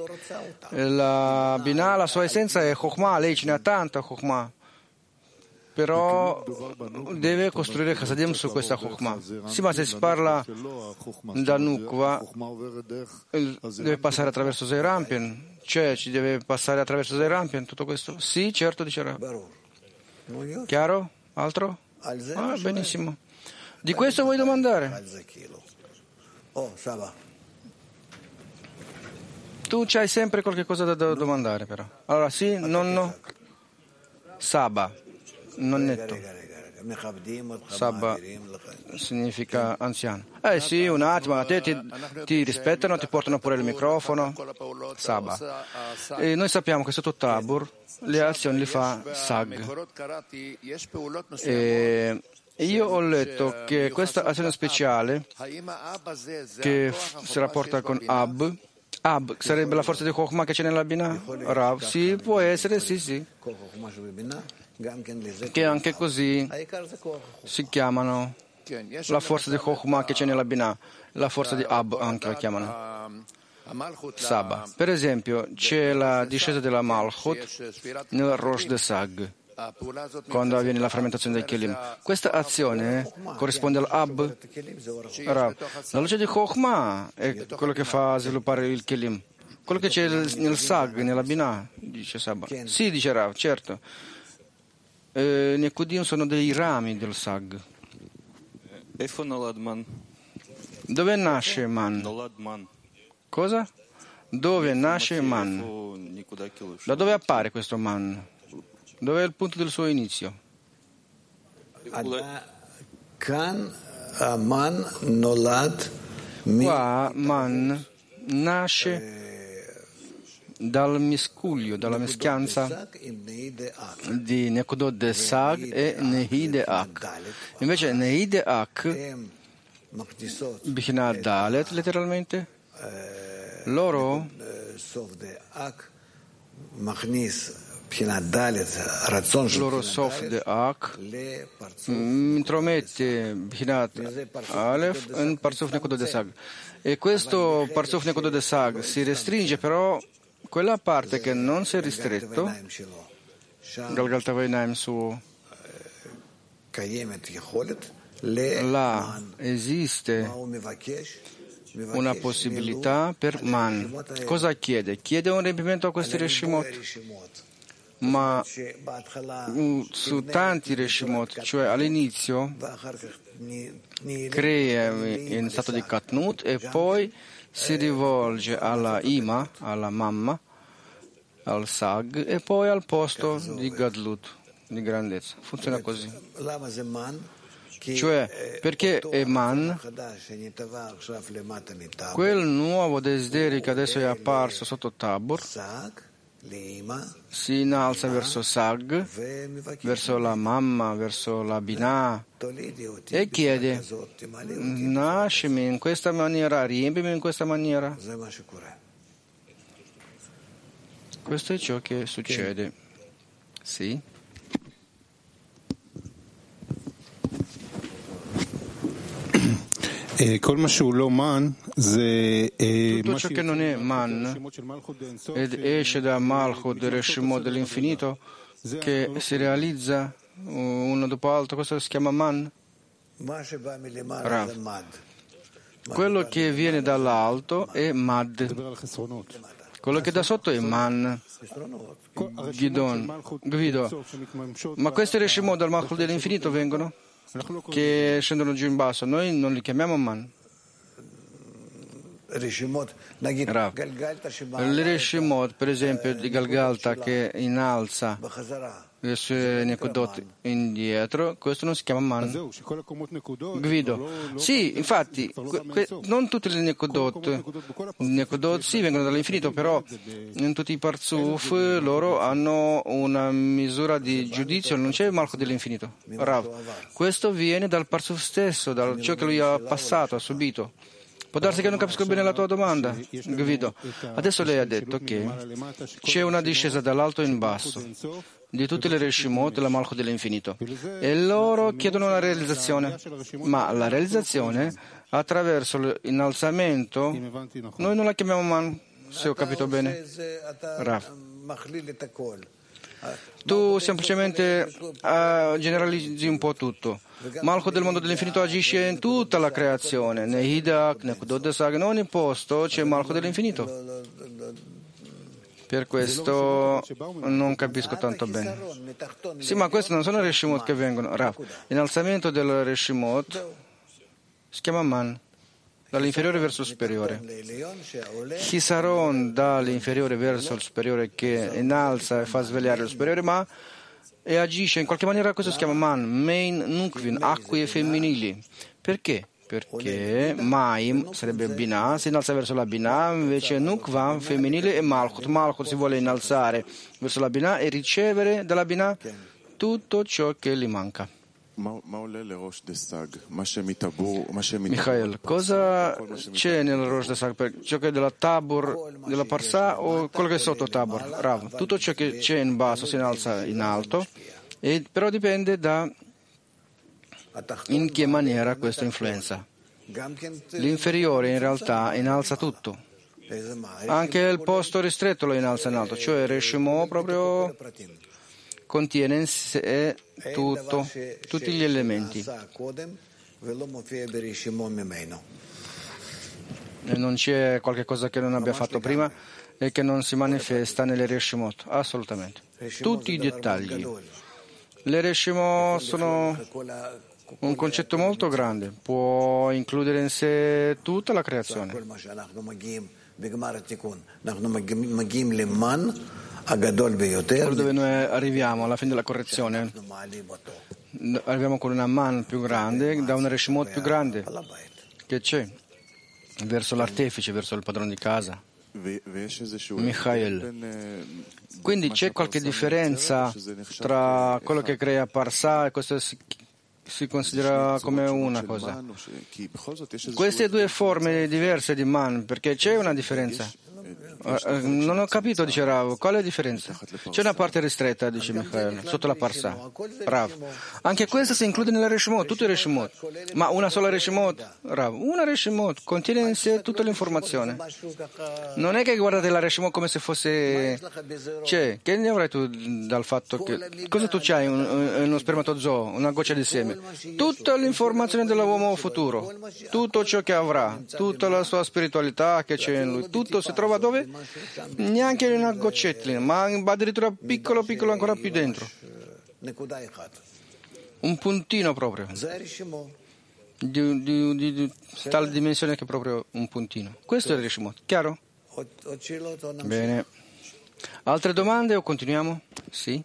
La Binah, la sua essenza è Chokhmah, lei ce ne ha tanta Chokhmah. Però deve costruire Chasadim su questa Chokhmah. Sì, ma se si parla da Nukva, deve passare attraverso Zeirampin, cioè ci deve passare attraverso Zeirampin, tutto questo? Sì, certo, dice Rav. Chiaro? Altro? Benissimo. Di questo vuoi domandare? Tu c'hai sempre qualche cosa da domandare, però. Allora, sì, nonno? Saba. Nonnetto. Sabba significa anziano. Sì, un attimo, a te ti rispettano, ti portano pure il microfono. Sabba. E noi sappiamo che sotto Tabur le azioni le fa Sag. E io ho letto che questa azione speciale che si rapporta con Ab sarebbe la forza di Chokhmah che c'è nella Binah? Rav, sì, può essere, sì. Che anche così si chiamano la forza di Chokhmah che c'è nella Binah, la forza di Ab anche la chiamano Saba. Per esempio c'è la discesa della Malchut nel Rosh de Sag, quando avviene la frammentazione del Kelim. Questa azione corrisponde all'Ab. La luce di Chokhmah è quello che fa sviluppare il Kelim, quello che c'è nel Sag, nella Binah, dice Saba. Sì, dice Rav, certo. Nekudim sono dei rami del Sag. Dove nasce Man? Cosa? Dove nasce Man? Da dove appare questo Man? Dove è il punto del suo inizio? Qua Man nasce dal miscuglio, dalla meschianza di Nekudot de Sag e Nehide Ak. Invece Nehide Ak, Bichinat Dalet letteralmente, loro Sof de Ak intromette Bichinat Alef in Parsuf Nekudot de Sag. E questo Parsuf Nekudot de Sag si restringe, però quella parte che non si è ristretto, Galgalta Vainaim suo, là esiste una possibilità per man. Cosa chiede? Chiede un riempimento a questi Reshimot, ma su tanti Reshimot, cioè all'inizio crea in stato di Katnut e poi si rivolge alla Ima, alla mamma, al Sag e poi al posto di Gadlut, di grandezza. Funziona così. Cioè, perché è man, quel nuovo desiderio che adesso è apparso sotto Tabor si innalza verso Sag, verso la mamma, verso la Binah e chiede: nascimi in questa maniera, riempimi in questa maniera. Questo è ciò che succede. Sì? Tutto ciò che non è man ed esce da Malchut, del Reshimot dell'infinito, che si realizza uno dopo l'altro, questo si chiama man. Rav. Quello che viene dall'alto è mad. Quello che da sotto è man. Guido. Ma questi Reshimot dal Malchut dell'infinito vengono? Che scendono giù in basso, noi non li chiamiamo man. Rav. Il Reshimot, per esempio, di Galgalta che innalza le sue Nekudot indietro, questo non si chiama man. Guido. Sì, infatti, non tutte le Nekudot sì vengono dall'infinito, però in tutti i Parzuf loro hanno una misura di giudizio, non c'è il Malchut dell'infinito. Rav. Questo viene dal Parzuf stesso, da ciò che lui ha passato, ha subito. Può darsi che non capisco bene la tua domanda, Guido. Adesso lei ha detto che c'è una discesa dall'alto in basso di tutte le Reshimot della Malchut dell'infinito e loro chiedono una realizzazione, ma la realizzazione attraverso l'innalzamento noi non la chiamiamo man, se ho capito bene. Rav. Tu semplicemente generalizzi un po' tutto. Malchut del mondo dell'infinito agisce in tutta la creazione, nei Hidak, nei Kudot Sag, in ogni posto c'è Malchut dell'infinito. Per questo non capisco tanto bene. Sì, ma questi non sono Reshimot che vengono. Rav, l'innalzamento del Reshimot si chiama man, dall'inferiore verso il superiore. Chisaron dall'inferiore verso il superiore che innalza e fa svegliare lo superiore, ma e agisce in qualche maniera, questo si chiama man, main nukvin, acque femminili. Perché? Perché Maim sarebbe Binah, si innalza verso la Binah, invece Nukva femminile e Malchut. Malchut si vuole innalzare verso la Binah e ricevere dalla Binah tutto ciò che gli manca. Michael, cosa c'è nel Rosh Desag? Ciò che è della Tabor, della Parsa o quello che è sotto Tabor? Rav, tutto ciò che c'è in basso si innalza in alto, però dipende da in che maniera questo influenza. L'inferiore in realtà innalza tutto, anche il posto ristretto lo innalza in alto, cioè Reshimot proprio contiene in sé tutto, tutti gli elementi. E non c'è qualche cosa che non abbia fatto prima e che non si manifesta nelle Reshimot, assolutamente. Tutti i dettagli. Le Reshimot sono un concetto molto grande, può includere in sé tutta la creazione. Dove noi arriviamo alla fine della correzione, arriviamo con una man più grande, da una Reshimot più grande che c'è, verso l'artefice, verso il padrone di casa. Michael. Quindi c'è qualche differenza tra quello che crea Parsa e questo si considera come una cosa. Queste due forme diverse di man, perché c'è una differenza. Non ho capito, dice Rav, qual è la differenza? C'è una parte ristretta, dice Michael, sotto la Parsa. Rav, anche questa si include nella Reshimot, tutto è Reshimot. Ma una sola Reshimot? Rav, una Reshimot contiene in sé tutta l'informazione. Non è che guardate la Reshimot come se fosse... Cioè, che ne avrai tu dal fatto che... Cosa tu c'hai uno spermatozoo, una goccia di seme? Tutta l'informazione dell'uomo futuro, tutto ciò che avrà, tutta la sua spiritualità che c'è in lui, tutto si trova dove? Neanche in una goccettina, ma addirittura piccolo, piccolo ancora più dentro. Un puntino proprio. Di tale dimensione che è proprio un puntino. Questo è il Rishimot, chiaro? Bene. Altre domande o continuiamo? Sì.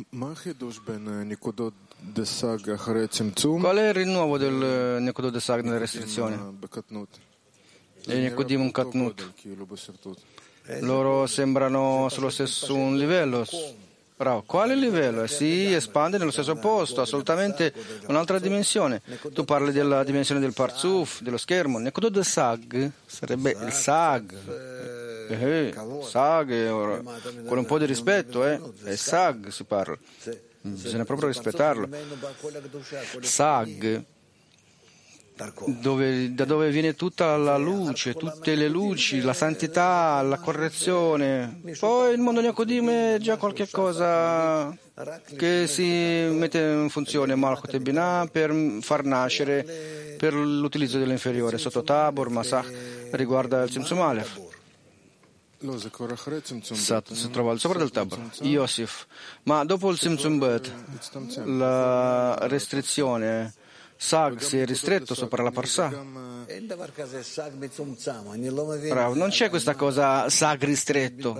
Qual è il rinnovo del Nekodot Desag nella restrizione? E Nekodim Katnut. Loro sembrano sullo stesso livello. Bravo. Quale livello? Si espande nello stesso posto, assolutamente un'altra dimensione. Tu parli della dimensione del Parzuf, dello schermo. Nekodot Desag sarebbe il Sag. Sag, con un po' di rispetto, è Sag si parla. Bisogna proprio rispettarlo. Sag, da dove viene tutta la luce, tutte le luci, la santità, la correzione. Poi il mondo Nekodim è già qualche cosa che si mette in funzione Malchut e Binah per far nascere, per l'utilizzo dell'inferiore. Sotto Tabor, Masach, riguarda il Tzimtzum Aleph. Si trova al sopra del Tabor, Yosef. Ma dopo il Tzimtzum Bet, la restrizione, Sag si è ristretto sopra la Parsa. Non c'è questa cosa Sag ristretto.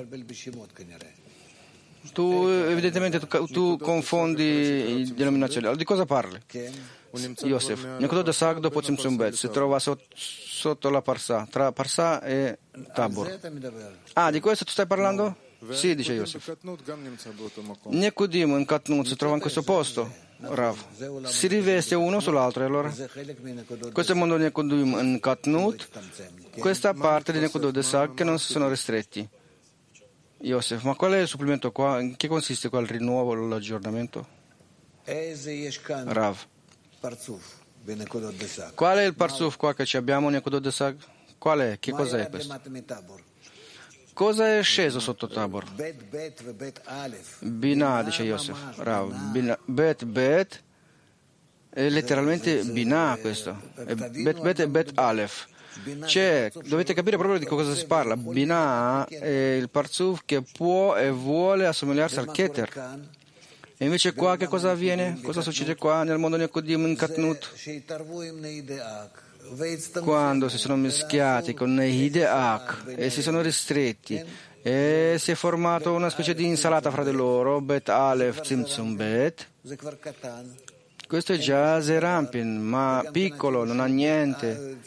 Tu evidentemente tu confondi denominazioni. Allora, di cosa parli? Yosef, Nekodot Desag dopo Tzimtzum Bet si trova sotto la Parsa, tra Parsa e Tabor. Ah, di questo tu stai parlando? Sì, dice Yosef. Nekodim in Katnut si trova in questo posto, Rav. Si riveste uno sull'altro, allora? Questo è il mondo Nekodim in Katnut, questa parte di Nekodot Desag che non si sono ristretti. Yosef, ma qual è il supplemento qua? In che consiste qua il rinnovo, l'aggiornamento? Rav. Qual è il Parzuf qua che ci abbiamo, Nekodot Desag? Qual è? Che cos'è questo? Cosa è sceso sotto Tabor? Binah, dice Yosef. Rav. Bet è letteralmente Binah questo. Bet e Bet Aleph. Dovete capire proprio di cosa si parla. Binah è il Parzuf che può e vuole assomigliarsi al Keter. E invece qua che cosa avviene? Cosa succede qua nel mondo Nekodim in Katnut? Quando si sono mischiati con Hideak e si sono ristretti e si è formato una specie di insalata fra di loro, Bet Aleph, Tzimtzum Bet. Questo è già Zerampin, ma piccolo, non ha niente.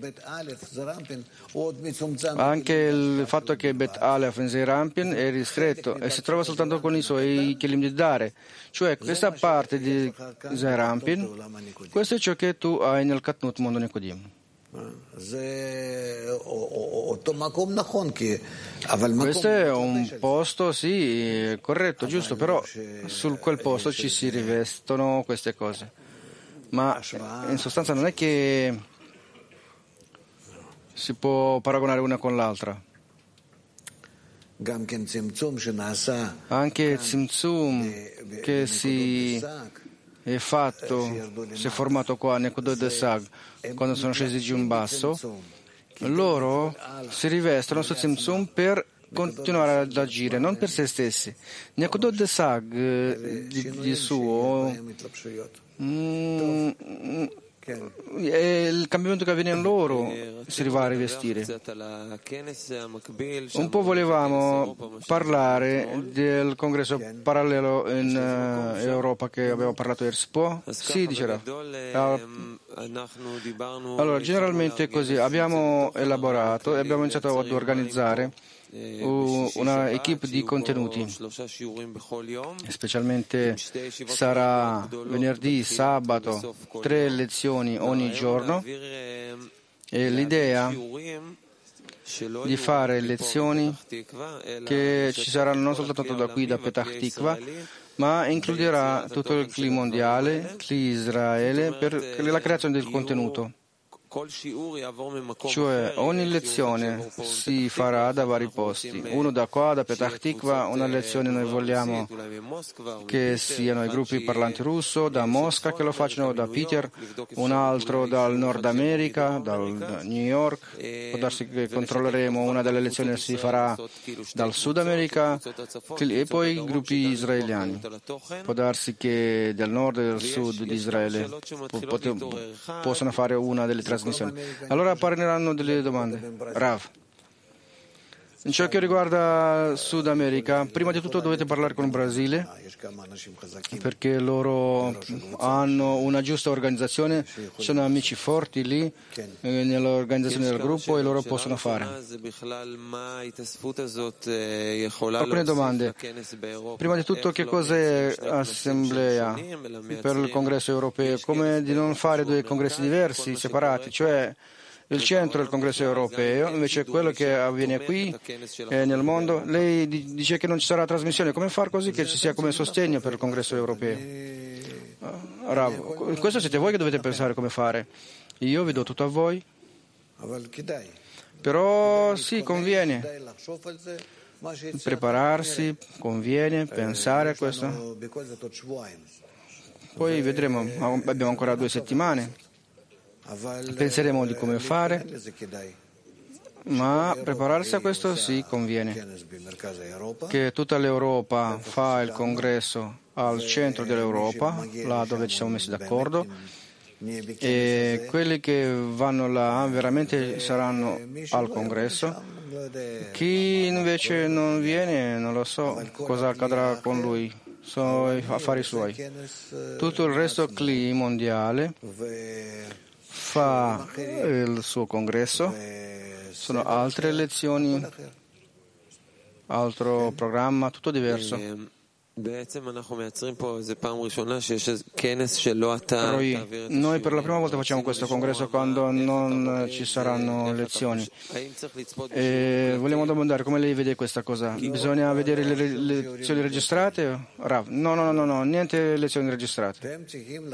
Anche il fatto che Bet Aleph in Zerampin è ristretto e si trova soltanto con i suoi Kelim di Dare. Cioè questa parte di Zerampin, questo è ciò che tu hai nel Katnut mondo Nekodim. Questo è un posto, sì, corretto, giusto, però su quel posto ci si rivestono queste cose. Ma in sostanza non è che si può paragonare una con l'altra. Anche Tzimtzum che si è formato qua, Nekodot Desag, quando sono scesi giù in basso, loro si rivestono su Tzimtzum per continuare ad agire, non per se stessi. Nekodot Desag di suo è il cambiamento che avviene in loro, si va a rivestire. Un po' volevamo parlare del congresso parallelo in Europa che abbiamo parlato ieri. Sì, dicerà. Allora, generalmente così abbiamo elaborato e abbiamo iniziato ad organizzare una equipe di contenuti, specialmente sarà venerdì, sabato, 3 lezioni ogni giorno, e l'idea di fare lezioni che ci saranno non soltanto da qui, da Petach Tikva, ma includerà tutto il CLI mondiale, CLI Israele, per la creazione del contenuto. Cioè ogni lezione si farà da vari posti, uno da qua, da Petach Tikva, una lezione noi vogliamo che siano i gruppi parlanti russo, da Mosca che lo facciano, da Peter, un altro dal Nord America, dal New York, può darsi che controlleremo una delle lezioni si farà dal Sud America e poi i gruppi israeliani, può darsi che del Nord e del Sud di Israele possono fare una delle trasmissioni. Allora parleranno delle domande. Rav, in ciò che riguarda Sud America, prima di tutto dovete parlare con il Brasile perché loro hanno una giusta organizzazione, sono amici forti lì nell'organizzazione del gruppo e loro possono fare. Alcune domande. Prima di tutto, che cos'è assemblea per il congresso europeo? Come di non fare due congressi diversi, separati, cioè il centro del congresso europeo, invece quello che avviene qui nel mondo. Lei dice che non ci sarà trasmissione, come far così che ci sia come sostegno per il congresso europeo? Rav, questo siete voi che dovete pensare come fare. Io vi do tutto a voi, però sì, conviene prepararsi, conviene pensare a questo. Poi vedremo, abbiamo ancora 2 settimane. Penseremo di come fare, ma prepararsi a questo sì conviene. Che tutta l'Europa fa il congresso al centro dell'Europa, là dove ci siamo messi d'accordo, e quelli che vanno là veramente saranno al congresso. Chi invece non viene, non lo so cosa accadrà con lui, sono affari suoi. Tutto il resto CLI mondiale fa il suo congresso, sono altre elezioni, altro programma, tutto diverso. Noi per la prima volta facciamo questo congresso quando non ci saranno lezioni. E vogliamo domandare come lei vede questa cosa. Bisogna vedere le lezioni registrate? Rav, no, niente lezioni registrate.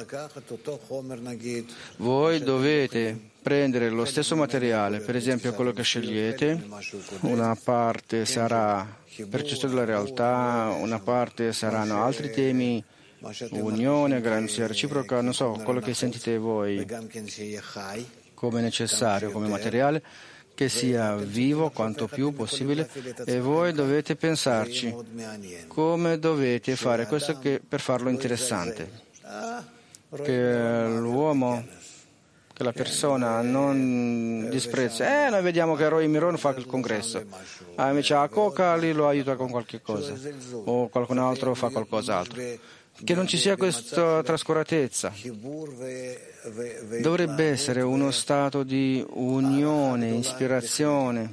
Voi dovete prendere lo stesso materiale, per esempio quello che scegliete, una parte sarà per gestire la realtà, una parte saranno altri temi, unione, garanzia reciproca, non so, quello che sentite voi come necessario, come materiale, che sia vivo quanto più possibile, e voi dovete pensarci come dovete fare questo per farlo interessante, che l'uomo, che la persona non disprezza. Noi vediamo che Roy Miron fa il congresso, invece a Coca lì lo aiuta con qualche cosa, o qualcun altro fa qualcos'altro. Che non ci sia questa trascuratezza. Dovrebbe essere uno stato di unione, ispirazione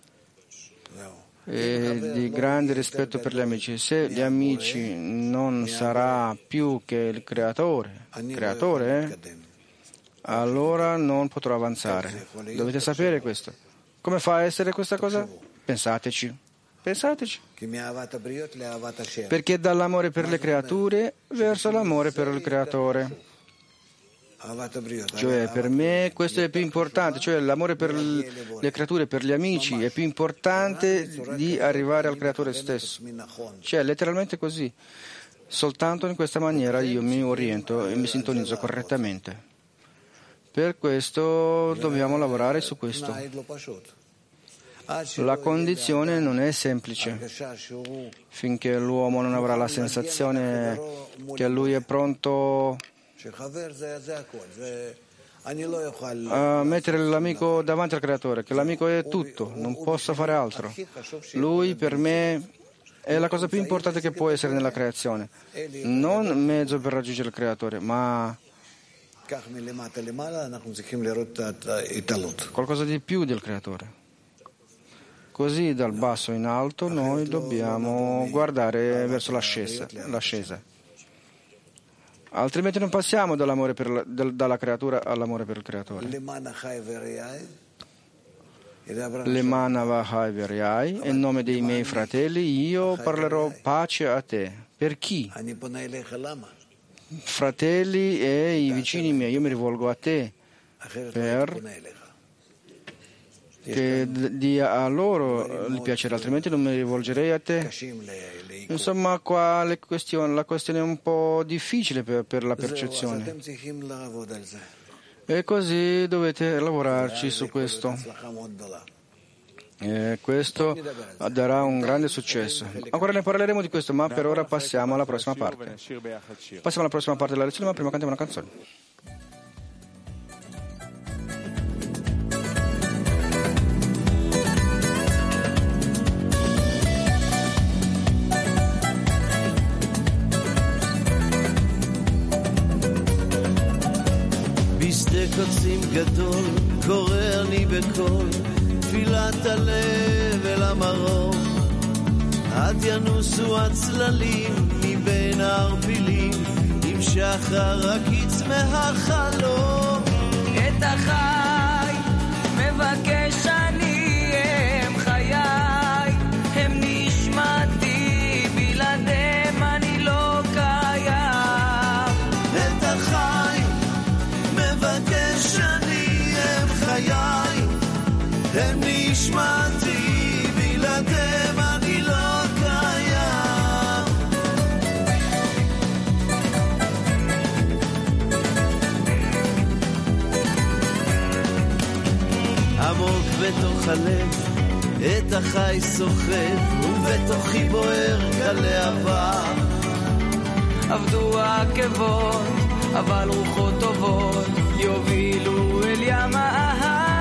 e di grande rispetto per gli amici. Se gli amici non sarà più che il creatore, allora non potrò avanzare. Dovete sapere questo. Come fa a essere questa cosa? Pensateci. Perché dall'amore per le creature verso l'amore per il creatore. Cioè per me questo è più importante, cioè l'amore per le creature, per gli amici è più importante di arrivare al creatore stesso. Cioè letteralmente così. Soltanto in questa maniera io mi oriento e mi sintonizzo correttamente. Per questo dobbiamo lavorare su questo. La condizione non è semplice. Finché l'uomo non avrà la sensazione che lui è pronto a mettere l'amico davanti al creatore, che l'amico è tutto, non posso fare altro. Lui per me è la cosa più importante che può essere nella creazione. Non mezzo per raggiungere il creatore, ma qualcosa di più del creatore. Così dal basso in alto noi dobbiamo guardare verso l'ascesa. Altrimenti non passiamo dalla creatura all'amore per il creatore. le manavahai veriai, e in nome dei miei fratelli io parlerò pace a te. Per chi? Fratelli e i vicini miei, io mi rivolgo a te per che dia a loro il piacere, altrimenti non mi rivolgerei a te. Insomma, qua la questione è un po' difficile per la percezione. E così dovete lavorarci su questo. E questo darà un grande successo. Ancora ne parleremo di questo, ma per ora passiamo alla prossima parte. Passiamo alla prossima parte della lezione, ma prima cantiamo una canzone. בשדה קוצים גדול קורא אני בקול תפילת הלב אל המרום עד ינוסו הצללים מבין הערפילים עם שחר הקיץ מהחלום את החי מבקש אני הם חיי הם נשמתי בלעדיהם אני לא קיים את החי מבקש אני הם חיי הם נשמתי בלעדיהם אני לא קיים עמוק בתוך הלב את החי סוחב ובתוכי בוער כלהבה עבדו העקבות אבל רוחות טובות יובילו אל ים האהבה